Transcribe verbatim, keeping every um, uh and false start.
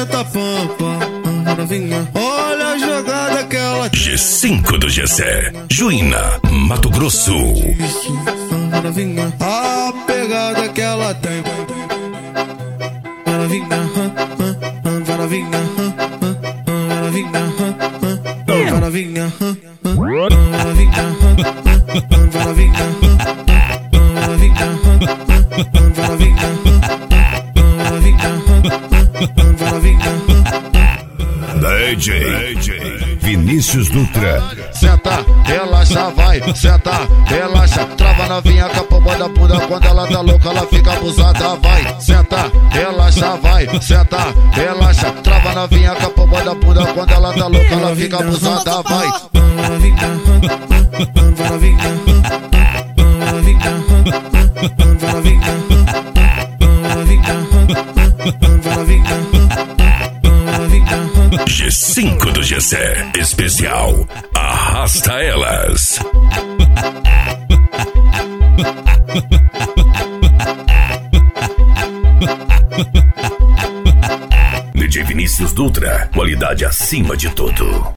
senta pampa, novinha. Olha a jogada que ela tem. G cinco do Gessé, Juína, Mato Grosso. Isso, novinha. A pegada que ela tem. Novinha, novinha, novinha, novinha, novinha, D J Vinícius Dutra. Senta, relaxa, vai, senta, relaxa. Trava novinha com a pomba da bunda. Quando ela tá louca, ela fica abusada. Vai, senta, relaxa, vai, senta, relaxa. Trava novinha com a pomba da bunda. Quando ela tá louca, ela fica abusada. Vai. G cinco do Gessé, especial Arrasta Elas. D J Vinícius Dutra, qualidade acima de tudo.